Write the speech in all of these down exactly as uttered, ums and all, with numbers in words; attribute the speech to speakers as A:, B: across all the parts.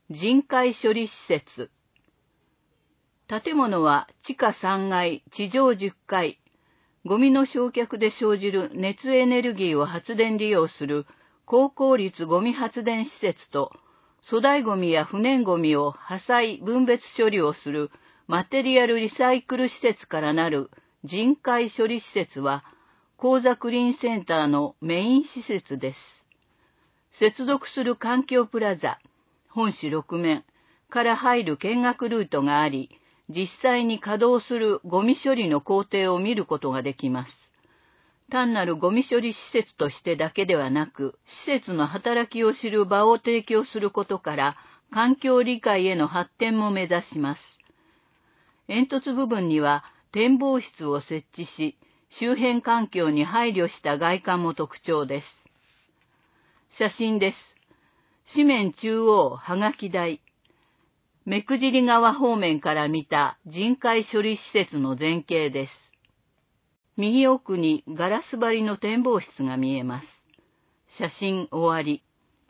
A: 人海処理施設。建物は地下さんがい、地上じゅっかい。ゴミの焼却で生じる熱エネルギーを発電利用する高効率ゴミ発電施設と、粗大ゴミや不燃ゴミを破砕分別処理をするマテリアルリサイクル施設からなる人海処理施設は、高座クリーンセンターのメイン施設です。接続する環境プラザ、本市ろく面から入る見学ルートがあり、実際に稼働するゴミ処理の工程を見ることができます。単なるゴミ処理施設としてだけではなく、施設の働きを知る場を提供することから、環境理解への発展も目指します。煙突部分には展望室を設置し、周辺環境に配慮した外観も特徴です。写真です。紙面中央はがき台。目久尻川方面から見た人海処理施設の前景です。右奥にガラス張りの展望室が見えます。写真終わり。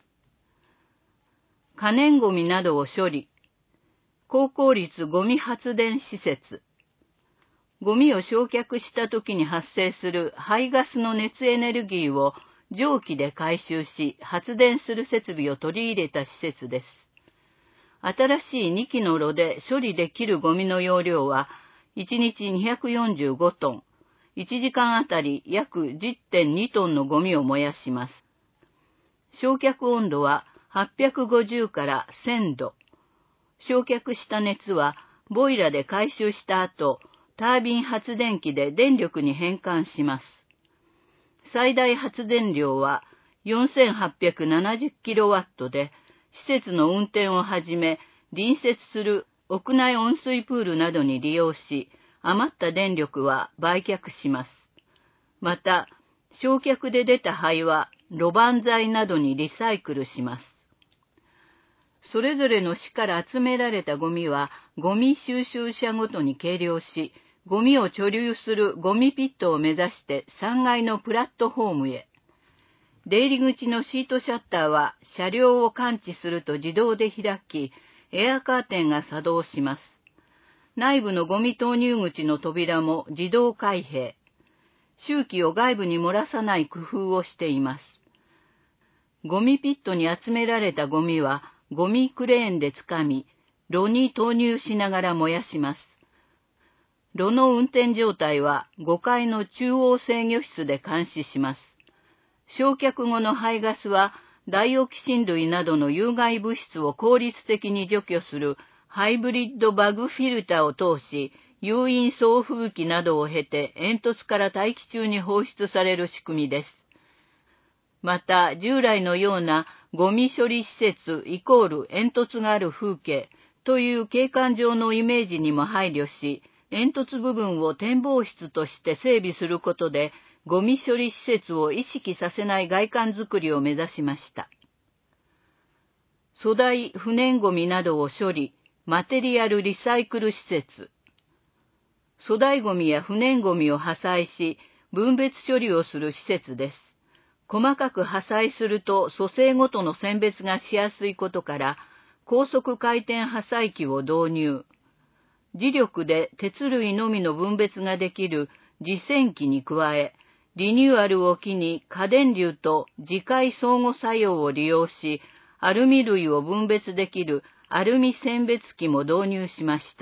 A: 可燃ゴミなどを処理。高効率ゴミ発電施設。ゴミを焼却した時に発生する排ガスの熱エネルギーを蒸気で回収し発電する設備を取り入れた施設です。新しいにきの炉で処理できるゴミの容量はいちにちにひゃくよんじゅうごトン。いちじかんあたり約 じゅってんにトンのゴミを燃やします。焼却温度ははっぴゃくごじゅうからせんど。焼却した熱はボイラで回収した後、タービン発電機で電力に変換します。最大発電量は よんせんはっぴゃくななじゅうキロワット で、施設の運転をはじめ、隣接する屋内温水プールなどに利用し、余った電力は売却します。また、焼却で出た灰は路盤材などにリサイクルします。それぞれの市から集められたゴミは、ゴミ収集車ごとに計量し、ゴミを貯留するゴミピットを目指してさんがいのプラットフォームへ。出入り口のシートシャッターは車両を感知すると自動で開き、エアカーテンが作動します。内部のゴミ投入口の扉も自動開閉。臭気を外部に漏らさない工夫をしています。ゴミピットに集められたゴミはゴミクレーンで掴み、炉に投入しながら燃やします。炉の運転状態はごかいの中央制御室で監視します。焼却後の排ガスはダイオキシン類などの有害物質を効率的に除去するハイブリッドバグフィルターを通し、誘引送風機などを経て煙突から大気中に放出される仕組みです。また、従来のようなゴミ処理施設イコール煙突がある風景という景観上のイメージにも配慮し、煙突部分を展望室として整備することで、ゴミ処理施設を意識させない外観づくりを目指しました。粗大不燃ゴミなどを処理、マテリアルリサイクル施設。粗大ゴミや不燃ゴミを破砕し、分別処理をする施設です。細かく破砕すると組成ごとの選別がしやすいことから、高速回転破砕機を導入。磁力で鉄類のみの分別ができる磁線機に加え、リニューアルを機に過電流と磁界相互作用を利用し、アルミ類を分別できるアルミ選別機も導入しました。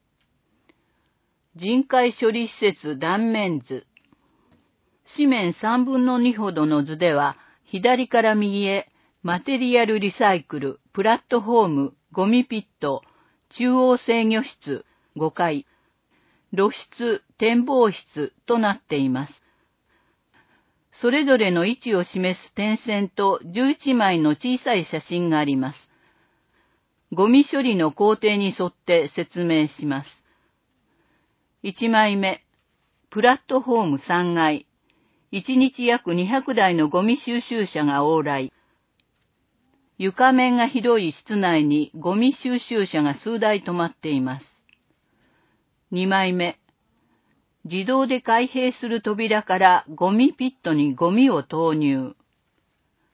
A: 人海処理施設断面図。紙面さんぶんのにほどの図では、左から右へ、マテリアルリサイクル、プラットフォーム、ゴミピット、中央制御室、ごかい、露出、展望室となっています。それぞれの位置を示す点線とじゅういちまいの小さい写真があります。ゴミ処理の工程に沿って説明します。いちまいめ、プラットフォームさんがい。いちにち約にひゃくだいのゴミ収集車が往来。床面が広い室内にゴミ収集車が数台止まっています。にまいめ、自動で開閉する扉からゴミピットにゴミを投入。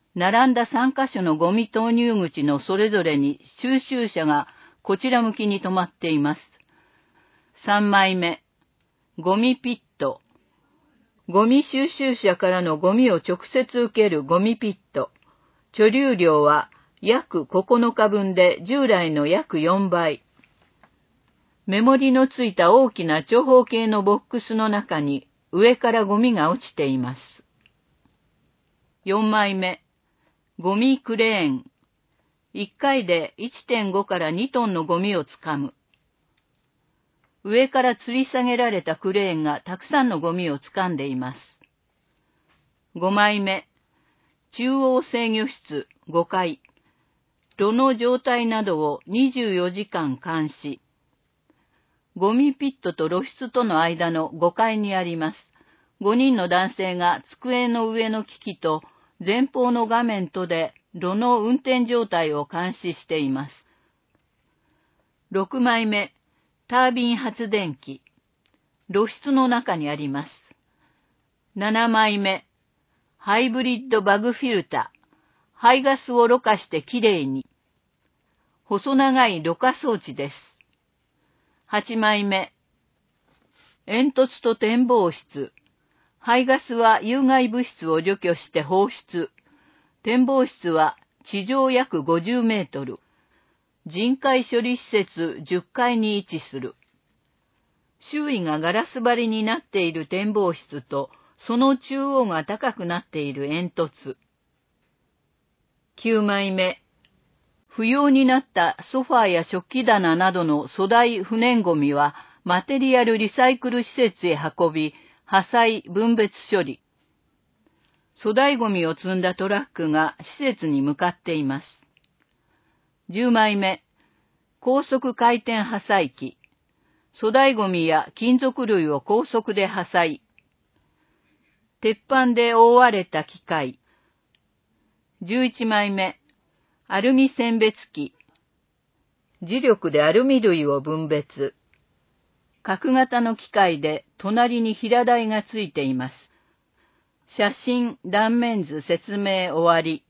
A: 並んださんカ所のゴミ投入口のそれぞれに収集車がこちら向きに止まっています。さんまいめ、ゴミピット。ゴミ収集車からのゴミを直接受けるゴミピット。貯留量は約ここのかぶんで従来の約よんばい。メモリのついた大きな長方形のボックスの中に上からゴミが落ちています。よんまいめ、ゴミクレーン。いっかいで いってんご からにトンのゴミをつかむ。上から吊り下げられたクレーンがたくさんのゴミをつかんでいます。ごまいめ、中央制御室ごかい。炉の状態などをにじゅうよじかん監視。ゴミピットと炉室との間のごかいにあります。ごにんの男性が机の上の機器と前方の画面とで炉の運転状態を監視しています。ろくまいめ、タービン発電機。炉室の中にあります。ななまいめ、ハイブリッドバグフィルター。排ガスをろ過してきれいに。細長いろ過装置です。はちまいめ、煙突と展望室。排ガスは有害物質を除去して放出。展望室は地上約ごじゅうメートル。人海処理施設じゅっかいに位置する。周囲がガラス張りになっている展望室と、その中央が高くなっている煙突。きゅうまいめ、不要になったソファーや食器棚などの粗大不燃ゴミはマテリアルリサイクル施設へ運び、破砕分別処理。粗大ゴミを積んだトラックが施設に向かっています。じゅうまいめ、高速回転破砕機。粗大ゴミや金属類を高速で破砕。鉄板で覆われた機械。じゅういちまいめ、アルミ選別機。磁力でアルミ類を分別。角型の機械で隣に平台がついています。写真、断面図説明終わり。